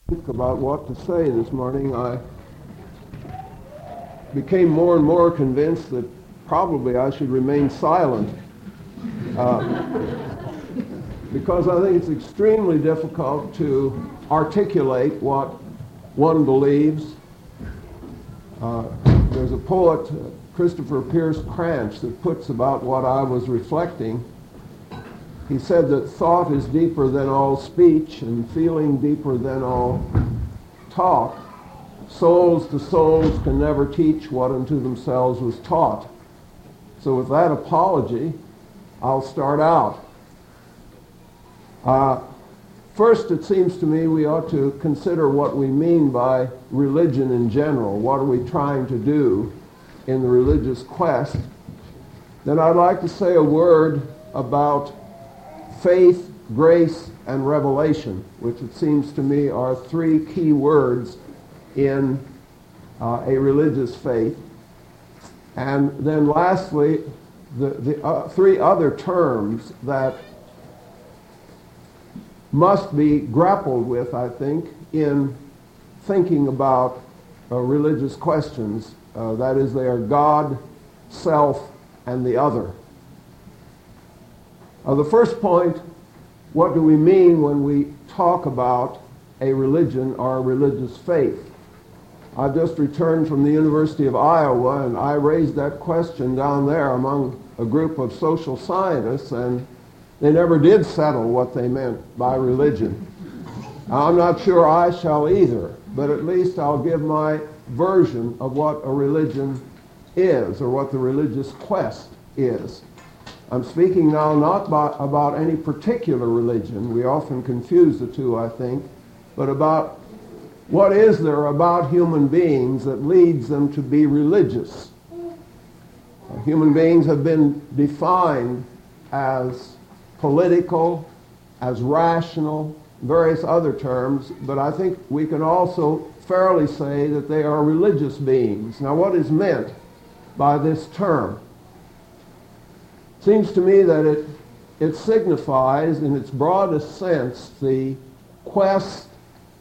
Think about what to say this morning. I became more and more convinced that probably I should remain silent because I think it's extremely difficult to articulate what one believes. There's a poet, Christopher Pierce Cranch, that puts about what I was reflecting. He said that thought is deeper than all speech and feeling deeper than all talk. Souls to souls can never teach what unto themselves was taught. So with that apology, I'll start out. First, it seems to me we ought to consider what we mean by religion in general. What are we trying to do in the religious quest? Then I'd like to say a word about faith, grace, and revelation, which it seems to me are three key words in a religious faith. And then lastly, the three other terms that must be grappled with, I think, in thinking about religious questions. That is, they are God, self, and the other. The first point, what do we mean when we talk about a religion or a religious faith? I've just returned from the University of Iowa, and I raised that question down there among a group of social scientists, and they never did settle what they meant by religion. I'm not sure I shall either, but at least I'll give my version of what a religion is, or what the religious quest is. I'm speaking now not about any particular religion. We often confuse the two, I think, but about what is there about human beings that leads them to be religious. Human beings have been defined as political, as rational, various other terms, but I think we can also fairly say that they are religious beings. Now, what is meant by this term? Seems to me that it signifies, in its broadest sense, the quest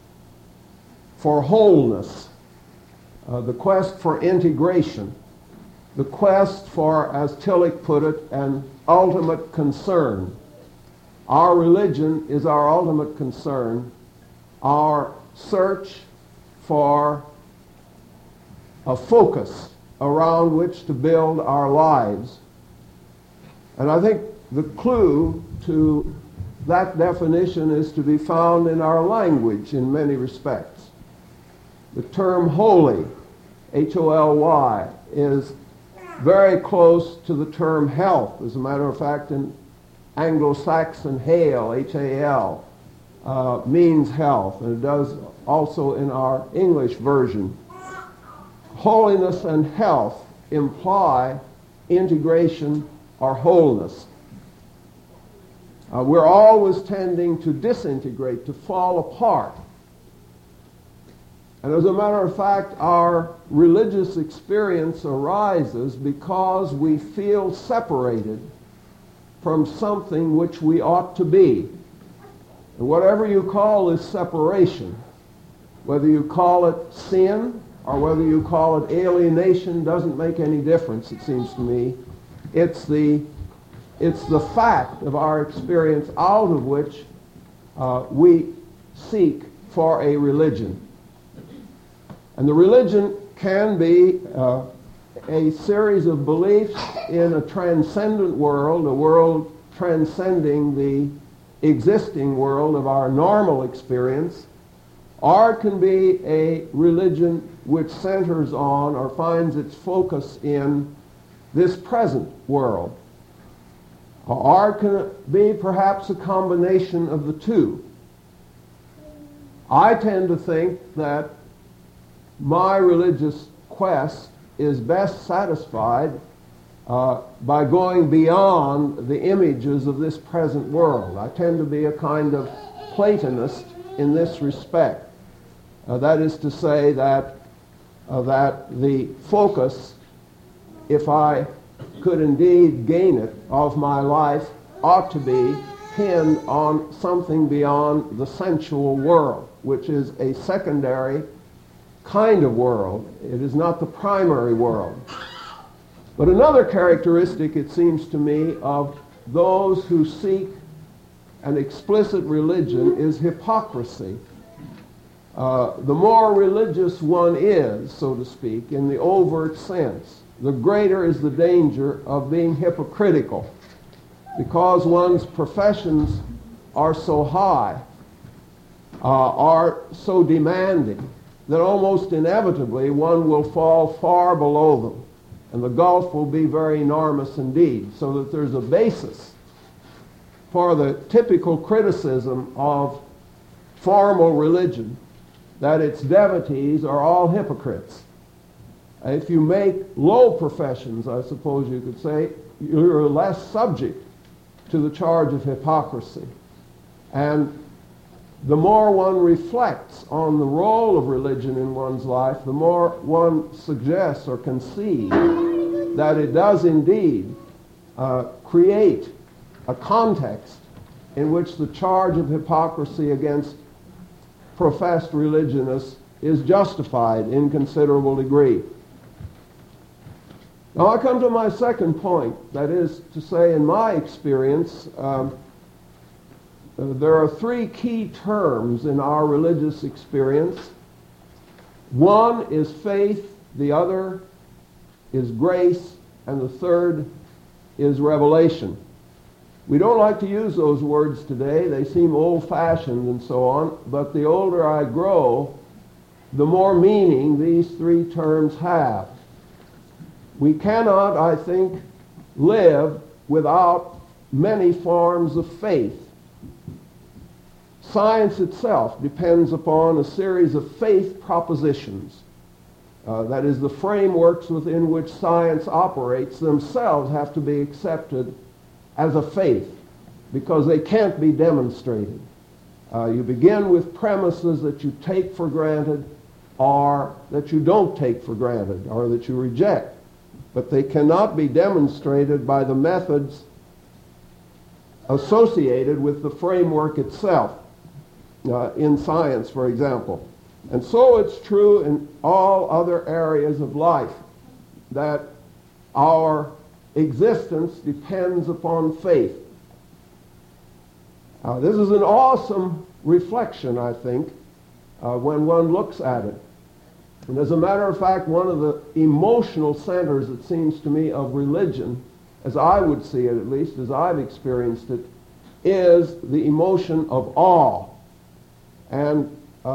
for wholeness, the quest for integration, the quest for, as Tillich put it, an ultimate concern. Our religion is our ultimate concern, our search for a focus around which to build our lives. And I think the clue to that definition is to be found in our language in many respects. The term holy, H-O-L-Y, is very close to the term health. As a matter of fact, in Anglo-Saxon hale, H-A-L, means health, and it does also in our English version. Holiness and health imply integration or wholeness. We're always tending to disintegrate, to fall apart. And as a matter of fact, our religious experience arises because we feel separated from something which we ought to be. And whatever you call this separation, whether you call it sin or whether you call it alienation, doesn't make any difference, it seems to me. It's the fact of our experience out of which we seek for a religion. And the religion can be a series of beliefs in a transcendent world, a world transcending the existing world of our normal experience, or it can be a religion which centers on or finds its focus in this present world. Or it can be perhaps a combination of the two. I tend to think that my religious quest is best satisfied by going beyond the images of this present world. I tend to be a kind of Platonist in this respect. That is to say that the focus, if I could indeed gain it, of my life ought to be depend on something beyond the sensual world, which is a secondary kind of world. It is not the primary world. But another characteristic, it seems to me, of those who seek an explicit religion is hypocrisy. The more religious one is, so to speak, in the overt sense, the greater is the danger of being hypocritical, because one's professions are so high, are so demanding, that almost inevitably one will fall far below them, and the gulf will be very enormous indeed, so that there's a basis for the typical criticism of formal religion, that its devotees are all hypocrites. If you make low professions, I suppose you could say, you're less subject to the charge of hypocrisy. And the more one reflects on the role of religion in one's life, the more one suggests or concedes that it does indeed create a context in which the charge of hypocrisy against professed religionists is justified in considerable degree. Now I come to my second point, that is to say, in my experience, there are three key terms in our religious experience. One is faith, the other is grace, and the third is revelation. We don't like to use those words today. They seem old-fashioned and so on, but the older I grow, the more meaning these three terms have. We cannot, I think, live without many forms of faith. Science itself depends upon a series of faith propositions. That is, the frameworks within which science operates themselves have to be accepted as a faith, because they can't be demonstrated. You begin with premises that you take for granted, or that you don't take for granted, or that you reject. But they cannot be demonstrated by the methods associated with the framework itself, in science, for example. And so it's true in all other areas of life, that our existence depends upon faith. This is an awesome reflection, I think, when one looks at it. And as a matter of fact, one of the emotional centers, it seems to me, of religion, as I would see it, at least as I've experienced it, is the emotion of awe and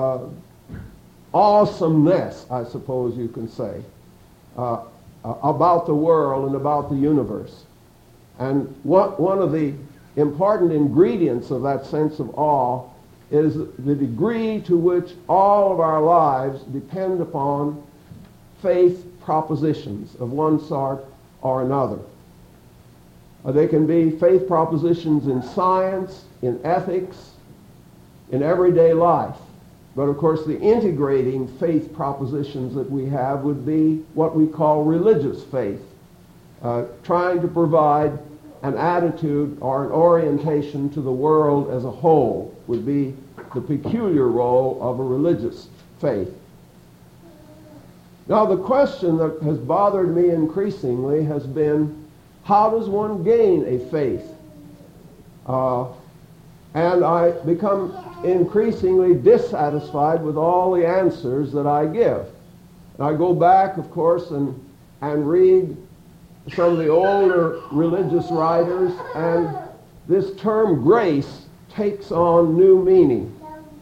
awesomeness, I suppose you can say, about the world and about the universe. And one of the important ingredients of that sense of awe is the degree to which all of our lives depend upon faith propositions of one sort or another. They can be faith propositions in science, in ethics, in everyday life. But of course the integrating faith propositions that we have would be what we call religious faith, trying to provide an attitude or an orientation to the world as a whole would be the peculiar role of a religious faith. Now the question that has bothered me increasingly has been, how does one gain a faith? And I become increasingly dissatisfied with all the answers that I give. And I go back, of course, and read some of the older religious writers, and this term grace takes on new meaning.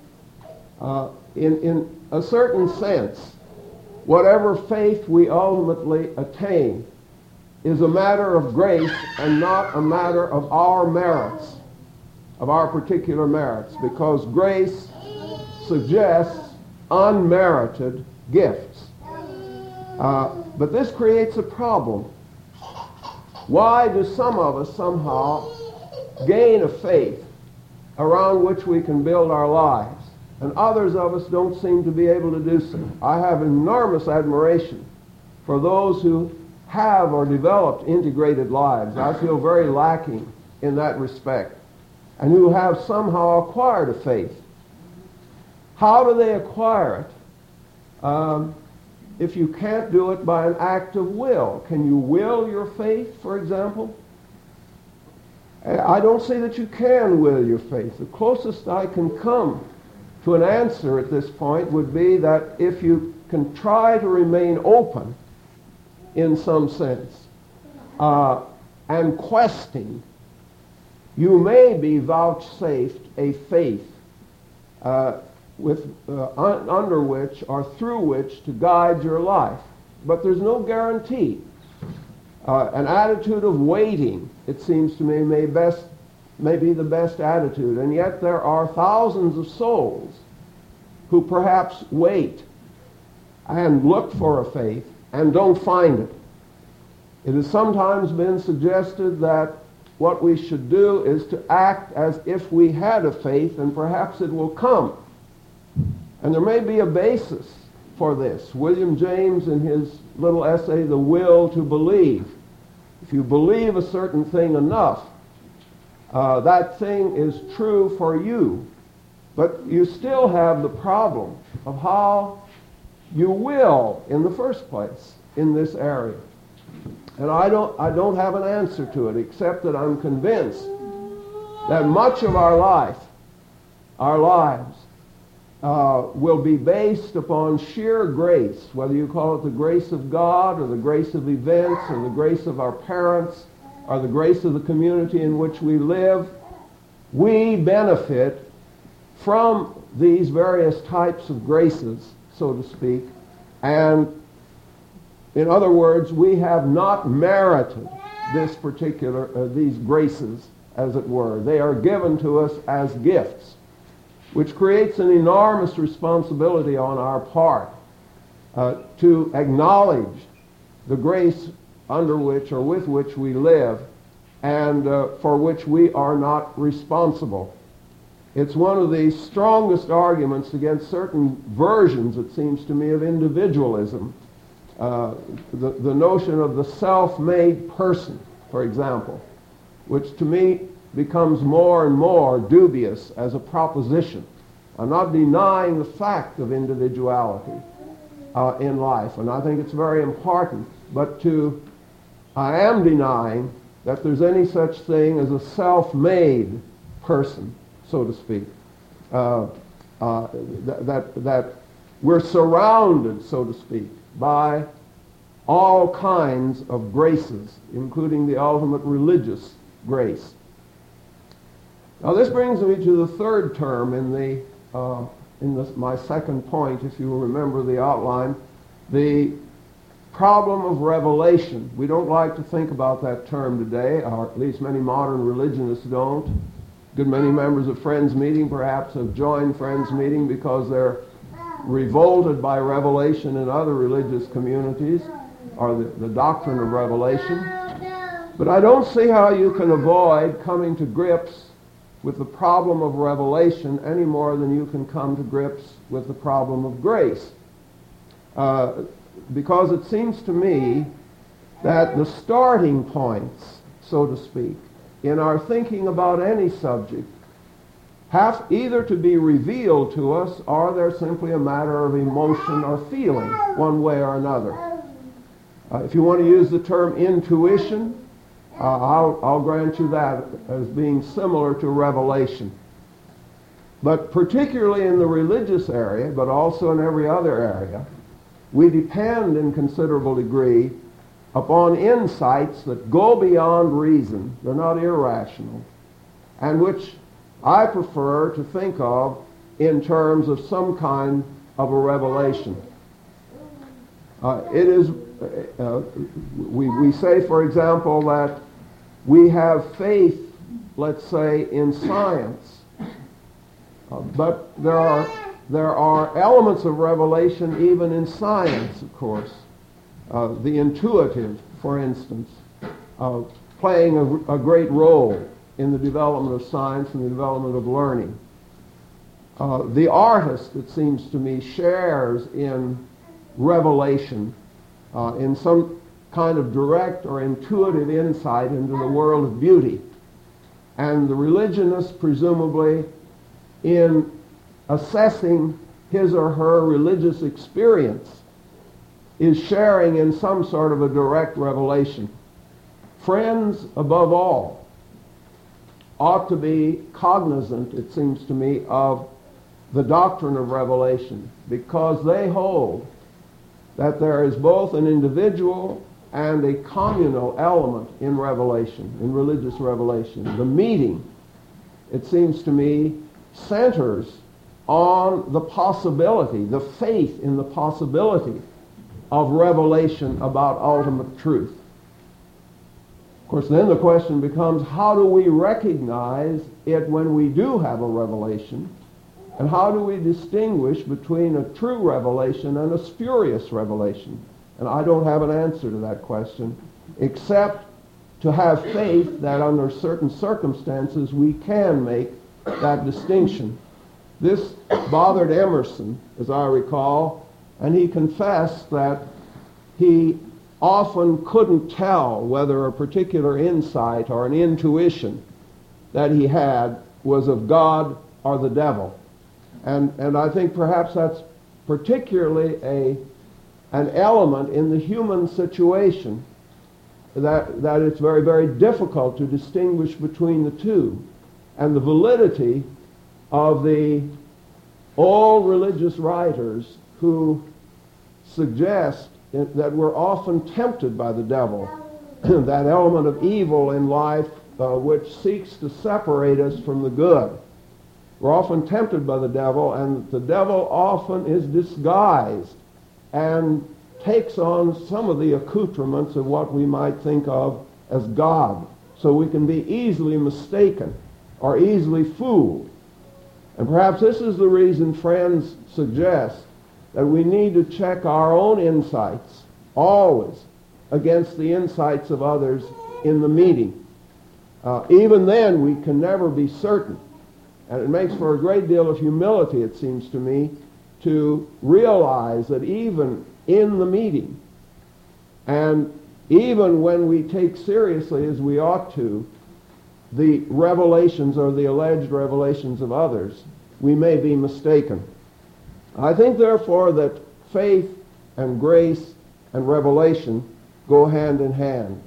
In a certain sense, whatever faith we ultimately attain is a matter of grace and not a matter of our merits, of our particular merits, because grace suggests unmerited gifts. But this creates a problem. Why do some of us somehow gain a faith around which we can build our lives, and others of us don't seem to be able to do so? I have enormous admiration for those who have or developed integrated lives. I feel very lacking in that respect. and who have somehow acquired a faith. How do they acquire it? If you can't do it by an act of will, can you will your faith, for example? I don't say that you can will your faith. The closest I can come to an answer at this point would be that if you can try to remain open in some sense and questing, you may be vouchsafed a faith under which or through which to guide your life. But there's no guarantee. An attitude of waiting, it seems to me, may be the best attitude. And yet there are thousands of souls who perhaps wait and look for a faith and don't find it. It has sometimes been suggested that what we should do is to act as if we had a faith, and perhaps it will come. And there may be a basis for this. William James, in his little essay, The Will to Believe, if you believe a certain thing enough, that thing is true for you. But you still have the problem of how you will in the first place in this area. And I don't have an answer to it, except that I'm convinced that much of our lives, will be based upon sheer grace, whether you call it the grace of God or the grace of events or the grace of our parents or the grace of the community in which we live. We benefit from these various types of graces, so to speak, and in other words, we have not merited these graces, as it were. They are given to us as gifts, which creates an enormous responsibility on our part to acknowledge the grace under which or with which we live and for which we are not responsible. It's one of the strongest arguments against certain versions, it seems to me, of individualism. The notion of the self-made person, for example, which to me becomes more and more dubious as a proposition. I'm not denying the fact of individuality in life, and I think it's very important, but I am denying that there's any such thing as a self-made person, so to speak. That we're surrounded, so to speak, by all kinds of graces, including the ultimate religious grace. Now this brings me to the third term in my second point, if you will remember the outline, the problem of revelation. We don't like to think about that term today, or at least many modern religionists don't. A good many members of Friends Meeting perhaps have joined Friends Meeting because they're revolted by revelation in other religious communities, or the doctrine of revelation. But I don't see how you can avoid coming to grips with the problem of revelation any more than you can come to grips with the problem of grace. Because it seems to me that the starting points, so to speak, in our thinking about any subject have either to be revealed to us, or they're simply a matter of emotion or feeling, one way or another. If you want to use the term intuition, I'll grant you that as being similar to revelation. But particularly in the religious area, but also in every other area, we depend in considerable degree upon insights that go beyond reason. They're not irrational, and which I prefer to think of in terms of some kind of a revelation. We say, for example, that we have faith, let's say, in science, but there are elements of revelation even in science, of course. The intuitive, for instance, playing a great role in the development of science and the development of learning. The artist, it seems to me, shares in revelation, in some kind of direct or intuitive insight into the world of beauty. And the religionist, presumably, in assessing his or her religious experience, is sharing in some sort of a direct revelation. Friends, above all, ought to be cognizant, it seems to me, of the doctrine of revelation, because they hold that there is both an individual and a communal element in revelation, in religious revelation. The meeting, it seems to me, centers on the possibility, the faith in the possibility of revelation about ultimate truth. Of course, then the question becomes, how do we recognize it when we do have a revelation? And how do we distinguish between a true revelation and a spurious revelation? And I don't have an answer to that question, except to have faith that under certain circumstances we can make that distinction. This bothered Emerson, as I recall, and he confessed that he often couldn't tell whether a particular insight or an intuition that he had was of God or the devil. And I think perhaps that's particularly an element in the human situation that it's very, very difficult to distinguish between the two. And the validity of the old religious writers who suggest that we're often tempted by the devil, that element of evil in life which seeks to separate us from the good. We're often tempted by the devil, and the devil often is disguised and takes on some of the accoutrements of what we might think of as God. So we can be easily mistaken or easily fooled. And perhaps this is the reason friends suggest that we need to check our own insights always against the insights of others in the meeting. Even then, we can never be certain. And it makes for a great deal of humility, it seems to me, to realize that even in the meeting, and even when we take seriously, as we ought to, the revelations or the alleged revelations of others, we may be mistaken. I think, therefore, that faith and grace and revelation go hand in hand.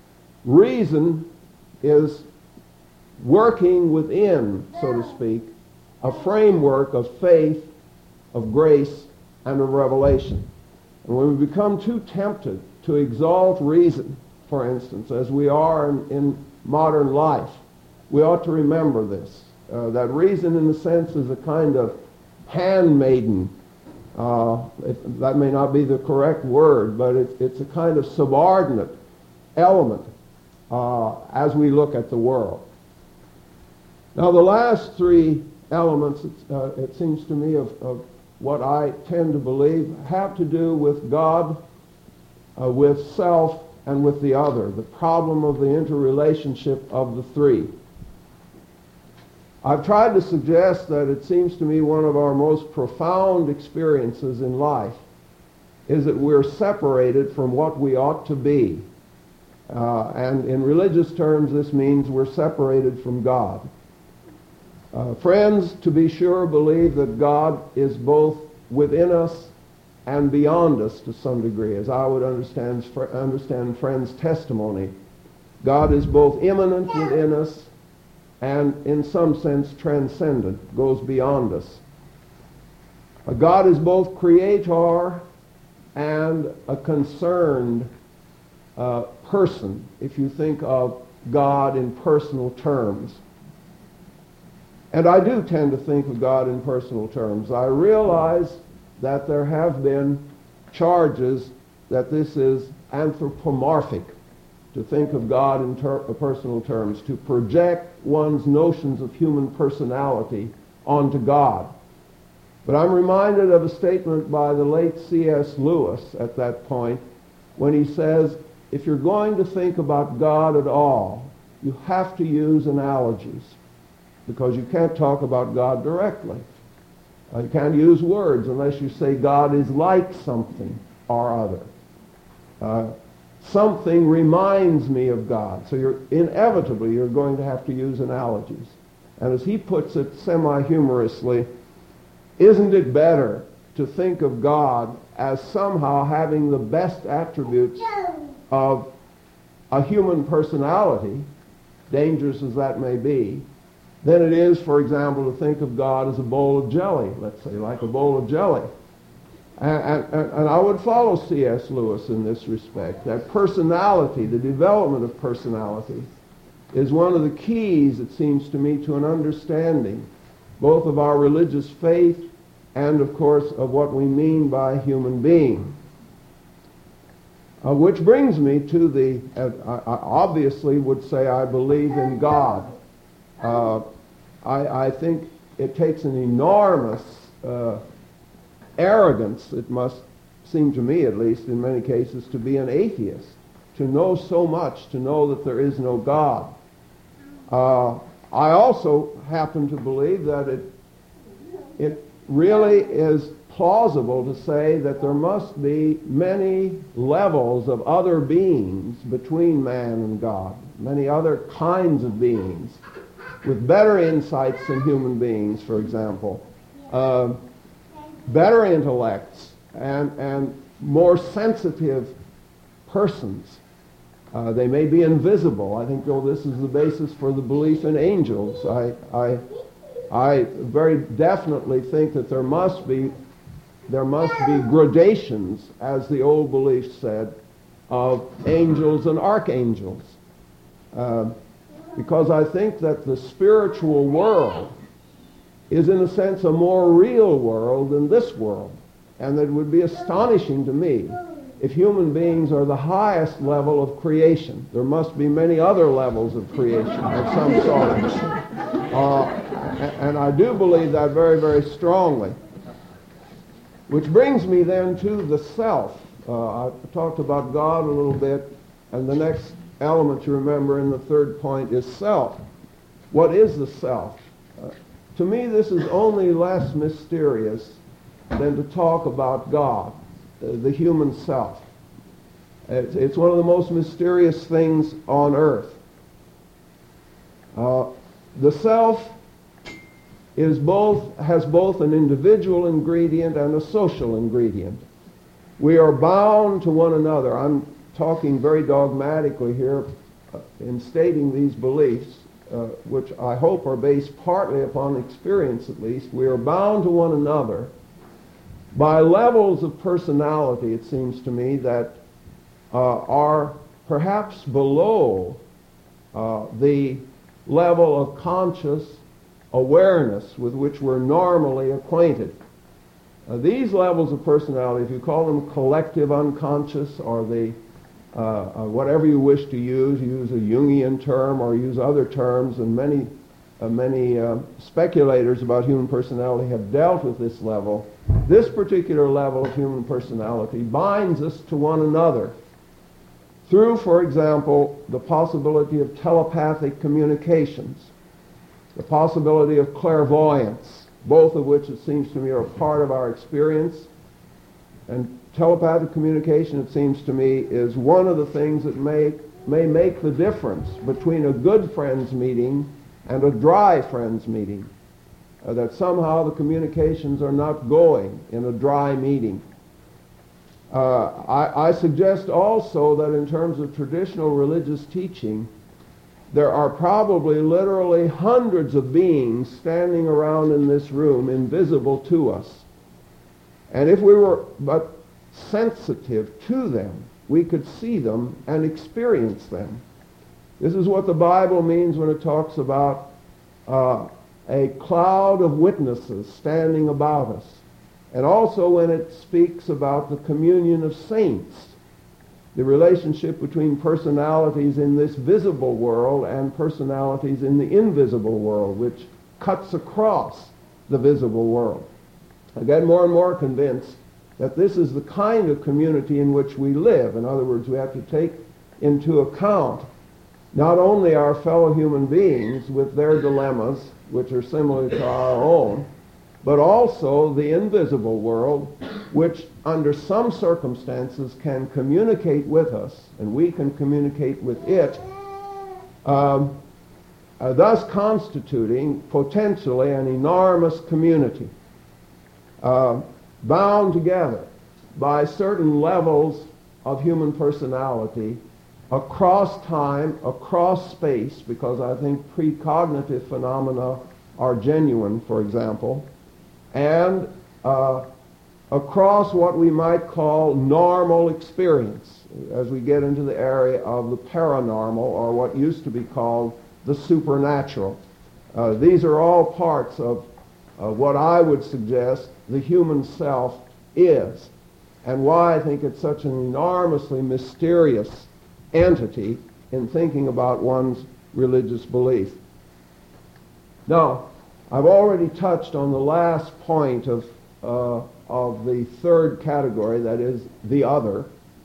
Reason is working within, so to speak, a framework of faith, of grace, and of revelation. And when we become too tempted to exalt reason, for instance, as we are in modern life, we ought to remember this, that reason in a sense is a kind of handmaiden. That may not be the correct word, but it's a kind of subordinate element as we look at the world. Now, the last three elements, it seems to me, of what I tend to believe have to do with God, with self, and with the other, the problem of the interrelationship of the three. I've tried to suggest that it seems to me one of our most profound experiences in life is that we're separated from what we ought to be. And in religious terms, this means we're separated from God. Friends, to be sure, believe that God is both within us and beyond us to some degree, as I would understand friends' testimony. God is both immanent within us and, in some sense, transcendent, goes beyond us. God is both creator and a concerned person, if you think of God in personal terms. And I do tend to think of God in personal terms. I realize that there have been charges that this is anthropomorphic, to think of God in personal terms, to project one's notions of human personality onto God. But I'm reminded of a statement by the late C.S. Lewis at that point, when he says, if you're going to think about God at all, you have to use analogies, because you can't talk about God directly. You can't use words unless you say God is like something or other. something reminds me of God. So you're going to have to use analogies. And as he puts it semi-humorously, isn't it better to think of God as somehow having the best attributes of a human personality, dangerous as that may be, than it is, for example, to think of God as a bowl of jelly, let's say, like a bowl of jelly. And I would follow C.S. Lewis in this respect, that personality, the development of personality, is one of the keys, it seems to me, to an understanding both of our religious faith and, of course, of what we mean by human being. Which brings me to I obviously would say I believe in God. I think it takes an enormous arrogance, it must seem to me at least in many cases, to be an atheist, to know so much, to know that there is no God. I also happen to believe that it really is plausible to say that there must be many levels of other beings between man and God, many other kinds of beings with better insights than human beings, for example, better intellects and more sensitive persons. They may be invisible. I think this is the basis for the belief in angels. I very definitely think that there must be gradations, as the old belief said, of angels and archangels. Because I think that the spiritual world is in a sense a more real world than this world. And it would be astonishing to me if human beings are the highest level of creation. There must be many other levels of creation of some sort. And I do believe that very, very strongly. Which brings me then to the self. I talked about God a little bit, and the next element to remember in the third point is self. What is the self? To me, this is only less mysterious than to talk about God, the human self. It's one of the most mysterious things on earth. The self has both an individual ingredient and a social ingredient. We are bound to one another. I'm talking very dogmatically here in stating these beliefs, which I hope are based partly upon experience at least. We are bound to one another by levels of personality, it seems to me, that are perhaps below the level of conscious awareness with which we're normally acquainted. These levels of personality, if you call them collective unconscious or whatever you wish to use a Jungian term or use other terms, and many speculators about human personality have dealt with this level. This particular level of human personality binds us to one another through, for example, the possibility of telepathic communications, the possibility of clairvoyance, both of which, it seems to me, are part of our experience. And telepathic communication, it seems to me, is one of the things that may make the difference between a good friends meeting and a dry friends meeting. That somehow the communications are not going in a dry meeting. I suggest also that in terms of traditional religious teaching, there are probably literally hundreds of beings standing around in this room, invisible to us. And if we were but sensitive to them, we could see them and experience them. This is what the Bible means when it talks about a cloud of witnesses standing about us. And also when it speaks about the communion of saints, the relationship between personalities in this visible world and personalities in the invisible world, which cuts across the visible world. I get more and more convinced that this is the kind of community in which we live. In other words, we have to take into account not only our fellow human beings with their dilemmas, which are similar to our own, but also the invisible world, which under some circumstances can communicate with us, and we can communicate with it, thus constituting potentially an enormous community, bound together by certain levels of human personality across time, across space, because I think precognitive phenomena are genuine, for example, and across what we might call normal experience, as we get into the area of the paranormal, or what used to be called the supernatural. These are all parts of what I would suggest the human self is, and why I think it's such an enormously mysterious entity in thinking about one's religious belief. Now, I've already touched on the last point of the third category, that is, the other.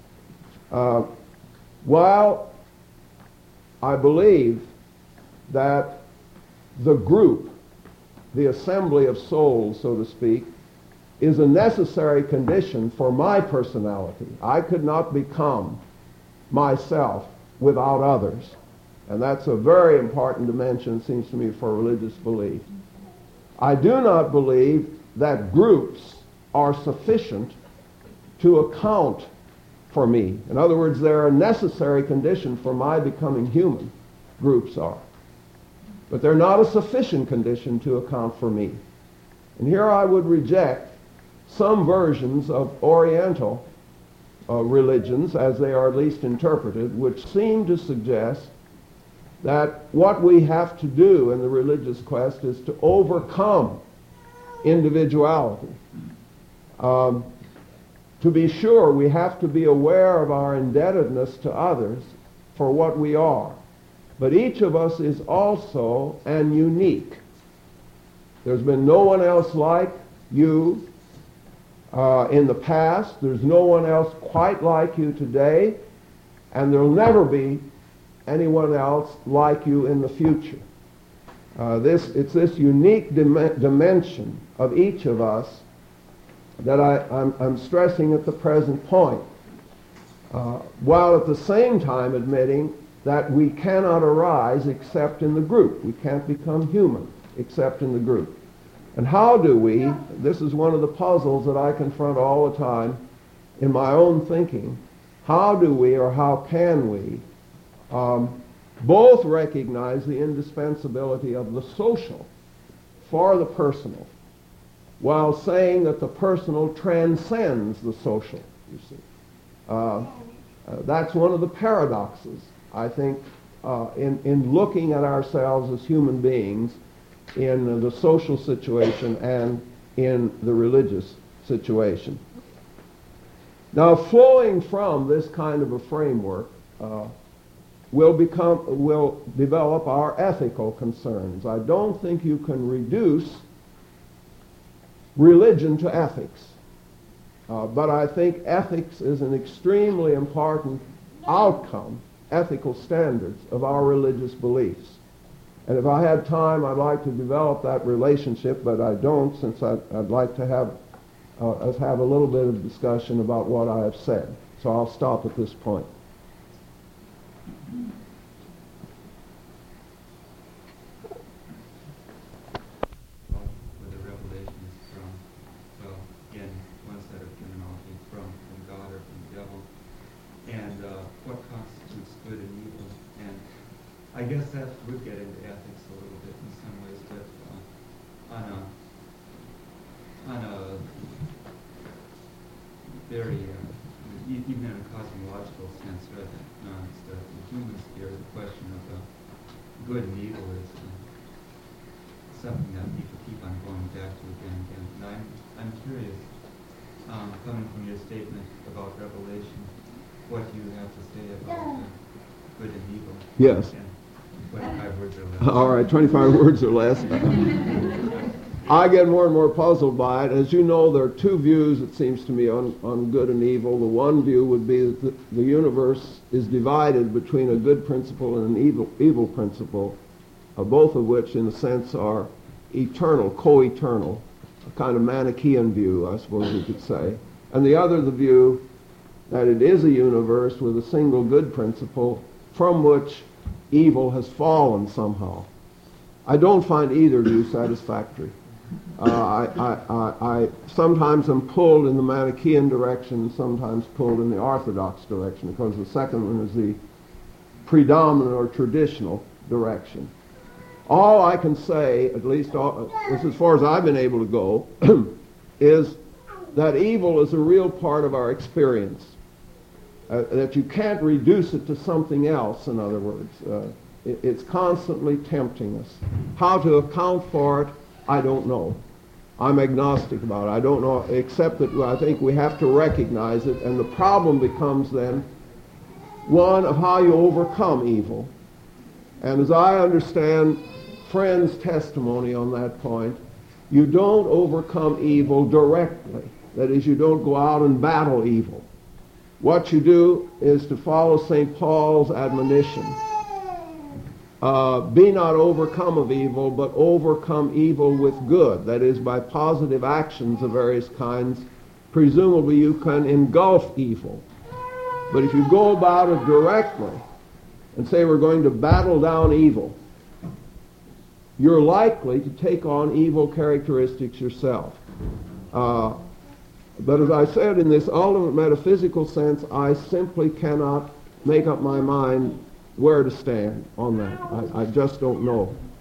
While I believe that the group, the assembly of souls, so to speak, is a necessary condition for my personality. I could not become myself without others. And that's a very important dimension, it seems to me, for religious belief. I do not believe that groups are sufficient to account for me. In other words, they're a necessary condition for my becoming human. Groups are. But they're not a sufficient condition to account for me. And here I would reject some versions of Oriental religions, as they are at least interpreted, which seem to suggest that what we have to do in the religious quest is to overcome individuality. To be sure, we have to be aware of our indebtedness to others for what we are. But each of us is also and unique. There's been no one else like you in the past. There's no one else quite like you today. And there'll never be anyone else like you in the future. It's this unique dimension of each of us that I'm stressing at the present point, while at the same time admitting that we cannot arise except in the group. We can't become human except in the group. And how do we, this is one of the puzzles that I confront all the time in my own thinking, how do we, or how can we, both recognize the indispensability of the social for the personal, while saying that the personal transcends the social, you see. That's one of the paradoxes, I think, in looking at ourselves as human beings in the social situation and in the religious situation. Now, flowing from this kind of a framework will develop our ethical concerns. I don't think you can reduce religion to ethics. But I think ethics is an extremely important outcome, ethical standards of our religious beliefs. And if I had time, I'd like to develop that relationship, but I don't, since I'd like to have us have a little bit of discussion about what I have said. So I'll stop at this point. I guess that would get into ethics a little bit in some ways, but on a very, even in a cosmological sense, rather than the human sphere, the question of good and evil is something that people keep on going back to again and again. And I'm curious, coming from your statement about Revelation, what do you have to say about good and evil? Yes. And 25 words or less. All right, 25 words or less. I get more and more puzzled by it. As you know, there are two views, it seems to me, on good and evil. The one view would be that the universe is divided between a good principle and an evil principle, both of which, in a sense, are eternal, co-eternal. a kind of Manichaean view, I suppose you could say. And the other, the view that it is a universe with a single good principle from which evil has fallen somehow. I don't find either view satisfactory. I sometimes am pulled in the Manichaean direction, sometimes pulled in the Orthodox direction, because the second one is the predominant or traditional direction. All I can say, at least as far as I've been able to go, is that evil is a real part of our experience. That you can't reduce it to something else, in other words. It's constantly tempting us. How to account for it, I don't know. I'm agnostic about it. I don't know, except that I think we have to recognize it, and the problem becomes then one of how you overcome evil. And as I understand Friend's testimony on that point, you don't overcome evil directly. That is, you don't go out and battle evil. What you do is to follow St. Paul's admonition. Be not overcome of evil, but overcome evil with good. That is, by positive actions of various kinds. Presumably you can engulf evil. But if you go about it directly and say we're going to battle down evil, you're likely to take on evil characteristics yourself. But as I said, in this ultimate metaphysical sense, I simply cannot make up my mind where to stand on that. I just don't know.